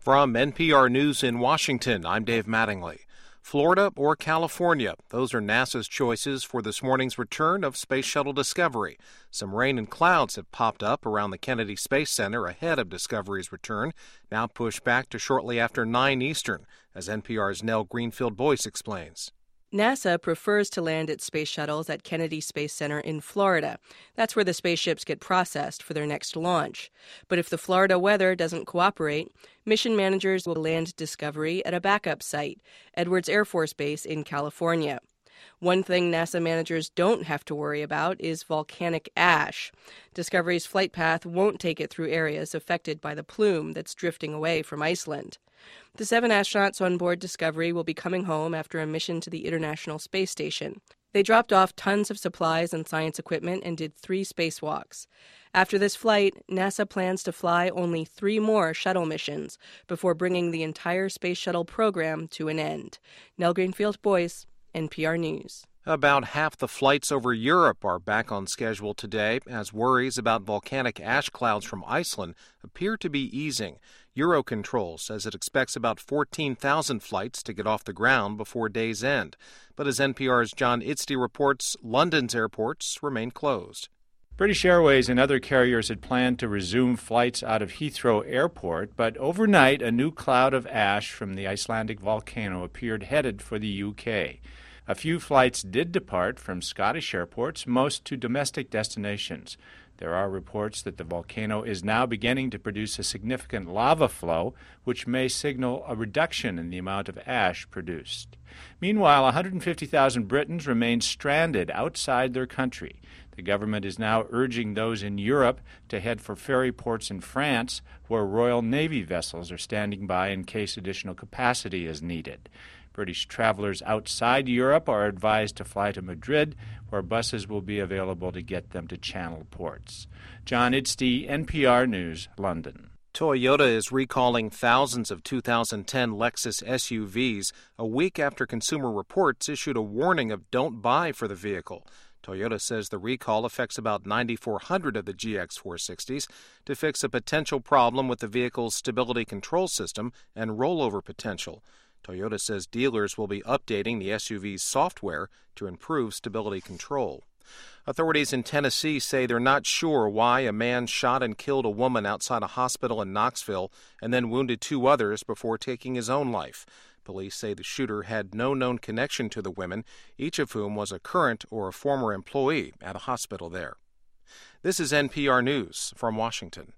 From NPR News in Washington, I'm Dave Mattingly. Florida or California, those are NASA's choices for this morning's return of Space Shuttle Discovery. Some rain and clouds have popped up around the Kennedy Space Center ahead of Discovery's return, now pushed back to shortly after 9 Eastern, as NPR's Nell Greenfield-Boyce explains. NASA prefers to land its space shuttles at Kennedy Space Center in Florida. That's where the spaceships get processed for their next launch. But if the Florida weather doesn't cooperate, mission managers will land Discovery at a backup site, Edwards Air Force Base in California. One thing NASA managers don't have to worry about is volcanic ash. Discovery's flight path won't take it through areas affected by the plume that's drifting away from Iceland. The 7 astronauts on board Discovery will be coming home after a mission to the International Space Station. They dropped off tons of supplies and science equipment and did 3 spacewalks. After this flight, NASA plans to fly only 3 more shuttle missions before bringing the entire Space Shuttle program to an end. Nell Greenfield-Boyce, NPR News. About half the flights over Europe are back on schedule today as worries about volcanic ash clouds from Iceland appear to be easing. Eurocontrol says it expects about 14,000 flights to get off the ground before day's end. But as NPR's John Itzty reports, London's airports remain closed. British Airways and other carriers had planned to resume flights out of Heathrow Airport, but overnight a new cloud of ash from the Icelandic volcano appeared headed for the UK. A few flights did depart from Scottish airports, most to domestic destinations. There are reports that the volcano is now beginning to produce a significant lava flow, which may signal a reduction in the amount of ash produced. Meanwhile, 150,000 Britons remain stranded outside their country. The government is now urging those in Europe to head for ferry ports in France, where Royal Navy vessels are standing by in case additional capacity is needed. British travelers outside Europe are advised to fly to Madrid, where buses will be available to get them to Channel ports. John Itzty, NPR News, London. Toyota is recalling thousands of 2010 Lexus SUVs a week after Consumer Reports issued a warning of don't buy for the vehicle. Toyota says the recall affects about 9,400 of the GX460s to fix a potential problem with the vehicle's stability control system and rollover potential. Toyota says dealers will be updating the SUV's software to improve stability control. Authorities in Tennessee say they're not sure why a man shot and killed a woman outside a hospital in Knoxville and then wounded 2 others before taking his own life. Police say the shooter had no known connection to the women, each of whom was a current or a former employee at a hospital there. This is NPR News from Washington.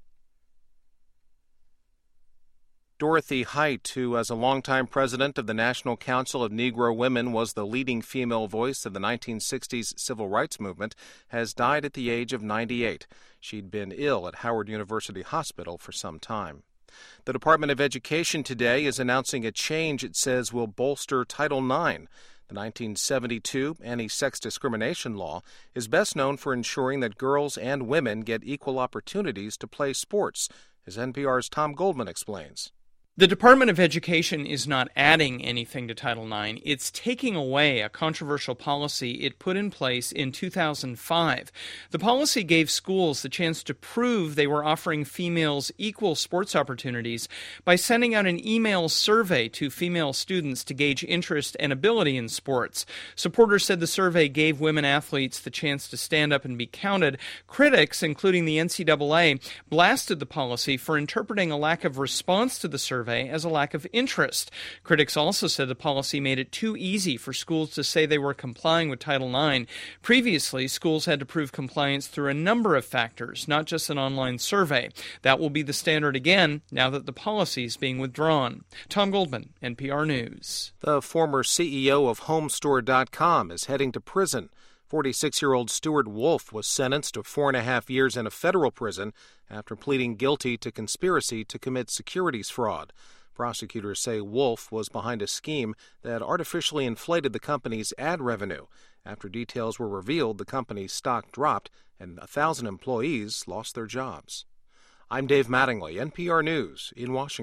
Dorothy Height, who as a longtime president of the National Council of Negro Women was the leading female voice of the 1960s civil rights movement, has died at the age of 98. She'd been ill at Howard University Hospital for some time. The Department of Education today is announcing a change it says will bolster Title IX. The 1972 anti-sex discrimination law is best known for ensuring that girls and women get equal opportunities to play sports, as NPR's Tom Goldman explains. The Department of Education is not adding anything to Title IX. It's taking away a controversial policy it put in place in 2005. The policy gave schools the chance to prove they were offering females equal sports opportunities by sending out an email survey to female students to gauge interest and ability in sports. Supporters said the survey gave women athletes the chance to stand up and be counted. Critics, including the NCAA, blasted the policy for interpreting a lack of response to the survey as a lack of interest. Critics also said the policy made it too easy for schools to say they were complying with Title IX. Previously, schools had to prove compliance through a number of factors, not just an online survey. That will be the standard again now that the policy is being withdrawn. Tom Goldman, NPR News. The former CEO of Homestore.com is heading to prison. 46-year-old Stuart Wolf was sentenced to 4.5 years in a federal prison after pleading guilty to conspiracy to commit securities fraud. Prosecutors say Wolf was behind a scheme that artificially inflated the company's ad revenue. After details were revealed, the company's stock dropped and 1,000 employees lost their jobs. I'm Dave Mattingly, NPR News in Washington.